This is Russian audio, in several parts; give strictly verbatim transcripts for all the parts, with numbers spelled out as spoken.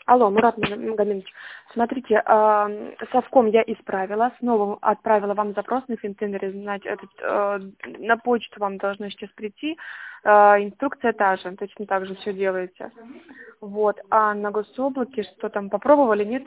Алло, Мурат Магомедович, смотрите, э, совком я исправила, снова отправила вам запрос на финтендере, значит, этот, э, на почту вам должно сейчас прийти, э, инструкция та же, точно так же все делаете. Вот, а на гособлаке что там, попробовали, нет?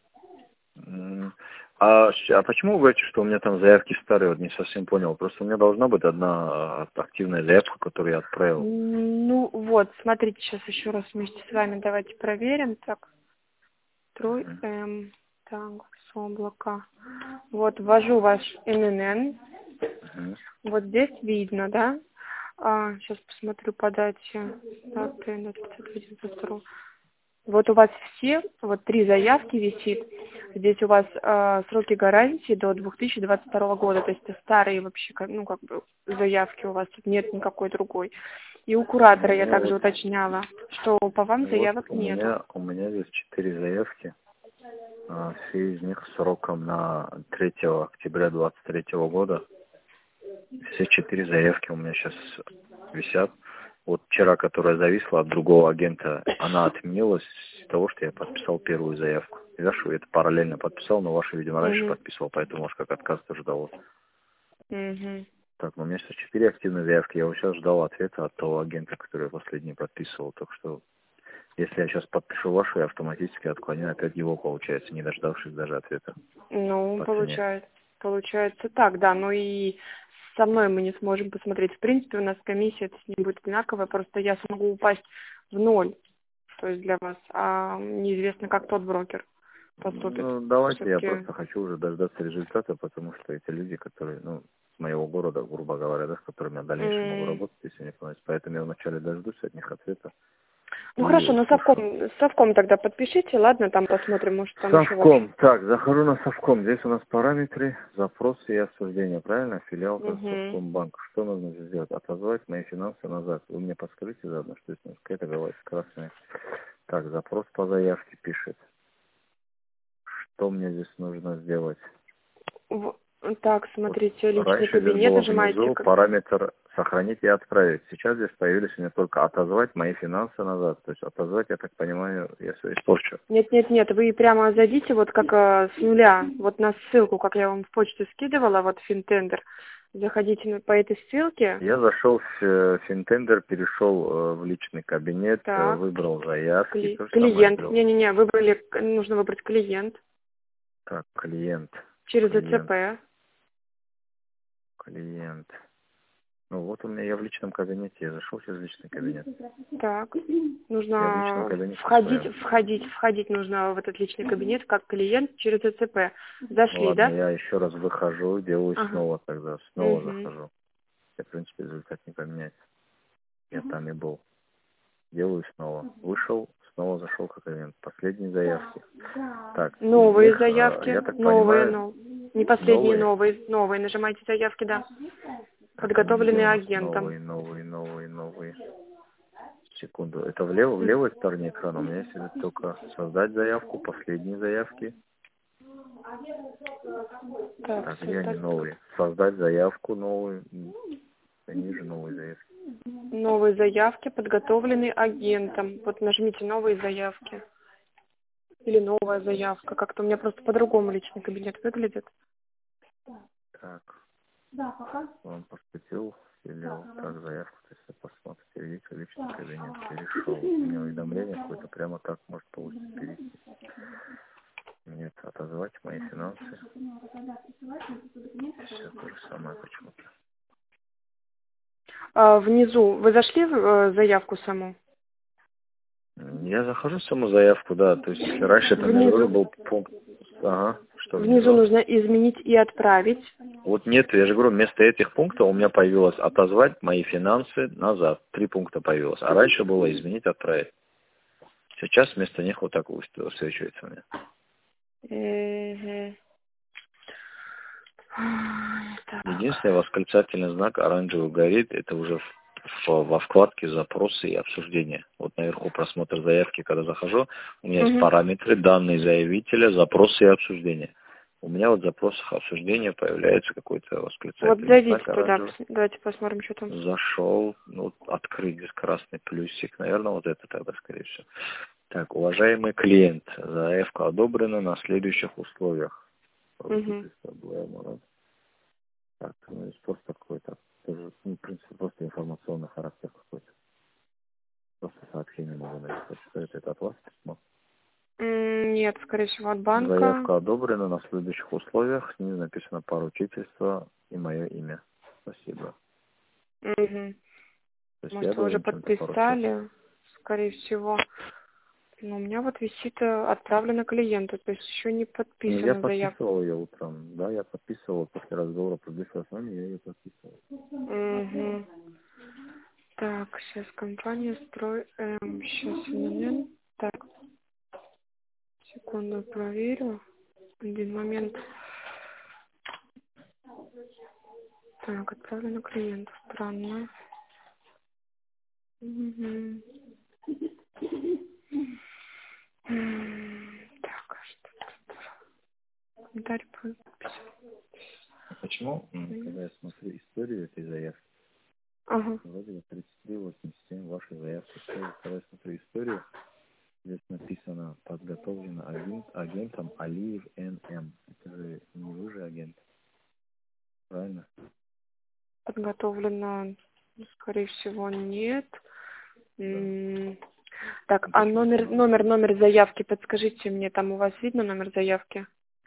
М, А, щ- а почему вы говорите, что у меня там заявки старые? Вот не совсем понял. Просто у меня должна быть одна а, активная заявка, которую я отправил. Ну вот, смотрите, сейчас еще раз вместе с вами давайте проверим. Так, трой Мгм. М, так, с облака. Вот, ввожу ваш эн эн эн. Мгм. Вот здесь видно, да? А, сейчас посмотрю по дате. Даты на тридцать один плюс два. Вот у вас все, вот три заявки висит. Здесь у вас э, сроки гарантии до две тысячи двадцать второго года. То есть это старые вообще, как- ну, как бы заявки у вас, тут нет никакой другой. И у куратора я Ну также вот, уточняла, что по вам вот заявок у нету. меня у меня здесь четыре заявки. А, все из них сроком на третьего октября двадцать третьего года. Все четыре заявки у меня сейчас висят. Вот вчера, которая зависла от другого агента, она отменилась из-за того, что я подписал первую заявку. Я что, это параллельно подписал, но ваша, видимо, раньше Угу. подписывал, поэтому, может, как отказ тоже ждал. Угу. Так, ну у меня сейчас четыре активные заявки. Я вот сейчас ждал ответа от того агента, который я последний подписывал. Так что, если я сейчас подпишу вашу, я автоматически отклоняю опять его, получается, не дождавшись даже ответа Ну, по цене. получается, получается так, да. Ну и со мной мы не сможем посмотреть. В принципе, у нас комиссия это с ним будет одинаковая, просто я смогу упасть в ноль, то есть для вас, а неизвестно, как тот брокер поступит. Ну, давайте, я Все-таки, просто хочу уже дождаться результата, потому что эти люди, которые, ну, с моего города, грубо говоря, да, с которыми я в дальнейшем могу м, работать, если не понравится. Поэтому я вначале дождусь от них ответа ну и хорошо, ну совком, услышу. совком тогда подпишите, ладно, там посмотрим, может там еще вообще. Совком. Так, захожу на Совком. Здесь у нас параметры, запросы и обсуждения. Правильно? Филиал как Угу. Совкомбанк. Что нужно здесь сделать? Отозвать мои финансы назад. Вы мне подскажите заодно, что здесь нужно? Какая-то голова красная. Так, запрос по заявке пишет. Что мне здесь нужно сделать? Так, Вот смотрите, личный раньше здесь кабинет, было нажимаете. внизу к- параметр «Сохранить и отправить». Сейчас здесь появились у меня только «Отозвать мои финансы назад». То есть отозвать, я так понимаю, я все испорчу. Нет, нет, нет, вы прямо зайдите вот как э, с нуля, вот на ссылку, как я вам в почту скидывала, вот Финтендер. Заходите на- по этой ссылке. Я зашел в э, Финтендер, перешел э, в личный кабинет, э, Так, выбрал заявки, кли- то же самое клиент. сделал. Не-не-не, выбрали, к- нужно выбрать клиент Так, клиент, через клиент, ЭЦП. клиент. Ну вот у меня, я в личном кабинете, я зашел через личный кабинет. Так, Я в личном нужно кабинете входить, своем. входить, входить нужно в этот личный кабинет как клиент через ЭЦП. Ну Зашли, ладно, да? я еще раз выхожу, делаю Ага. снова тогда, снова Угу. захожу. Я, в принципе, результат не поменяется. Я там и был. Делаю снова. Вышел, снова зашел как клиент. Последние заявки. Так, из Новые них, э, я заявки, так новые, понимаю, но не последние, новые. новые, новые. Нажимайте заявки, да. Так, они где у Подготовленные нас? агентом. Новые, новые, новые, новые. Секунду. Это влево, в левой стороне экрана. У меня есть только создать заявку, последние заявки. Так, Так, где они создать новые? Создать заявку новую. М, Они же новые заявки. новые заявки, подготовленные агентом. Вот нажмите новые заявки. Или новая заявка. Как-то у меня просто по-другому личный кабинет выглядит. Так, он поступил, филиал. Так, заявку, то есть посмотрите, видите, личный кабинет перешел. У меня уведомление какое-то прямо так может получиться перейти. Нет, отозвать мои финансы. Все то же самое почему-то. А, внизу вы зашли в э, заявку саму? Я захожу в саму заявку, да, то есть если раньше там я говорю, Внизу. был пункт, ага, что Внизу внизу. нужно изменить и отправить. Вот нет, я же говорю, вместо этих пунктов у меня появилось отозвать мои финансы назад. Три пункта появилось. А раньше было изменить, отправить. Сейчас вместо них вот так вот высвечивается у меня. Мгм. Так. Единственный восклицательный знак оранжевый горит, это уже в, в- во вкладке запросы и обсуждения. Вот наверху просмотр заявки, когда захожу, у меня есть Мгм. параметры, данные заявителя, запросы и обсуждения. У меня вот в запросах обсуждения появляется какой-то Вот восклицательный зайдите знак туда, оранжевый. пос- давайте посмотрим, что там. Зашел, ну, открыть здесь красный плюсик, наверное, вот это тогда, скорее всего. Так, уважаемый клиент, заявка одобрена на следующих условиях. Угу. Так, ну, просто какой-то, тоже, ну, в принципе, просто информационный характер какой-то. Просто сообщение нужно написать. Что это, это от вас письмо? Нет, скорее всего, от банка. Заявка одобрена на следующих условиях. Снизу написано поручительство и мое имя. Спасибо. Угу. Может, вы уже подписали, скорее всего. Но у меня вот висит отправлено клиенту, то есть еще не подписана я заявка. Я подписывал ее утром, да, я подписывал после разговора продюсера с вами, я ее подписывал. Угу. Так, сейчас компания строй, эм, сейчас момент. Так, секунду проверю. Один момент. Так, отправлено клиенту, странно. Угу. Так, а что тут? Комментарий подписан. Почему? Mm. Когда я смотрю историю этой заявки, ага. вроде бы тридцать три восемьдесят семь вашей заявки. Когда я смотрю историю, здесь написано подготовлено агент, агентом Алиев эн эм. Это же не вы же агент, правильно? Подготовлено, скорее всего, нет. Да. М- Так, Ну, а номер, номер, номер заявки, подскажите мне, там у вас видно номер заявки?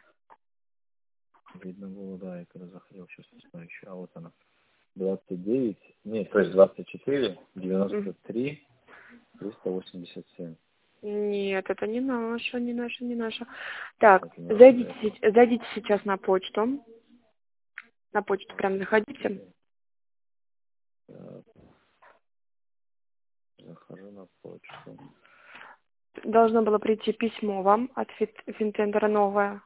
Видно было, да, я когда заходил, сейчас посмотрю еще, а вот она. двадцать девять, нет, то есть двадцать четыре, девяносто три, триста восемьдесят семь. Нет, это не наша, не наша, не наша. Так, Это зайдите, се- зайдите сейчас на почту. На почту прям заходите. Так, захожу на почту. Должно было прийти письмо вам от Фит- Финтендера новое.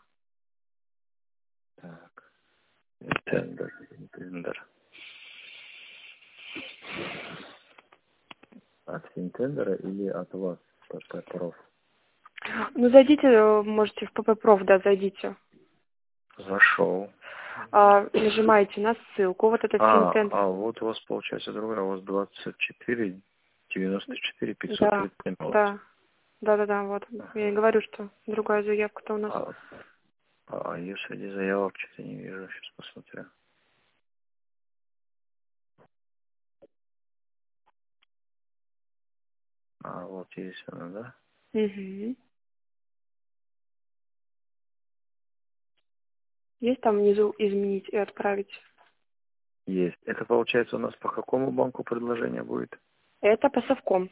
Так, Финтендер, Финтендер. От Финтендера или от вас, ПП-проф? Ну, зайдите, э, можете в ПП-проф, да, зайдите. Зашел. А, нажимаете на ссылку, вот этот А, Финтендер. а вот у вас получается другое, у вас двадцать четыре, девяносто четыре, пятьсот Да, тридцать семь. да, да, да, да, вот. Я и говорю, что другая заявка-то у нас. А, а ее среди заявок что-то не вижу, сейчас посмотрю. А, вот есть она, да? Угу. Есть там внизу изменить и отправить? Есть. Это получается у нас по какому банку предложение будет? Это по совком.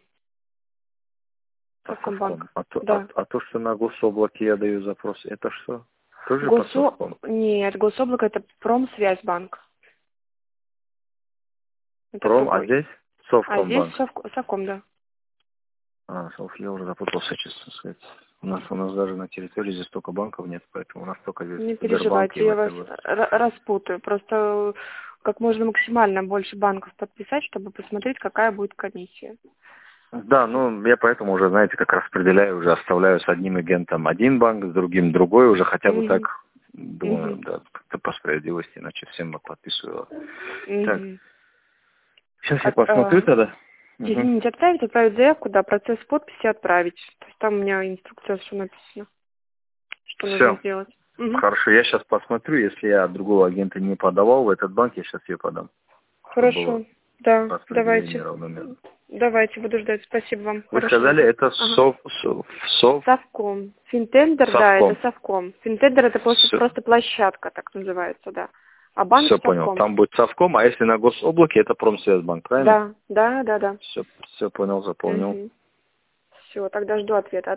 По Совкомбанк. совком. А то, Да. а, а то, что на гособлаке я даю запрос, это что? Тоже по Госо... совком? Нет, Гособлако это Промсвязьбанк. Это Пром, а другой. здесь А здесь Совкомбанк. совк... совком, да. А, Совк, я уже запутался, честно сказать. У нас, у нас даже на территории здесь столько банков нет, поэтому у нас только здесь Не Сбербанк и переживайте, я вас ВТБ. р- распутаю. Просто как можно максимально больше банков подписать, чтобы посмотреть, какая будет комиссия. Да, ну я поэтому уже, знаете, как распределяю, уже оставляю с одним агентом один банк, с другим другой, уже хотя бы Угу. так, думаю, Угу. да, как-то по справедливости, иначе всем подписываю. Угу. Так, сейчас я От, посмотрю а, тогда. Угу. Извините, отправить, отправить заявку, да, процесс подписи отправить. То есть там у меня инструкция все написано, что Все, нужно сделать. Угу. хорошо, я сейчас посмотрю, если я от другого агента не подавал в этот банк, я сейчас ее подам. Хорошо, да, Распределение давайте. равномерно. Давайте, буду ждать. Спасибо вам. Вы Хорошо. сказали, это Ага. сов, сов, сов, Совком. Финтендер, да, совком. это совком. Финтендер это просто, Все, просто площадка, так называется, да. А банк все понял. совком. Там будет совком, а если на гособлаке, это Промсвязьбанк, правильно? Да, да, да, да. Все, все понял, заполнил. Угу. Все, тогда жду ответа.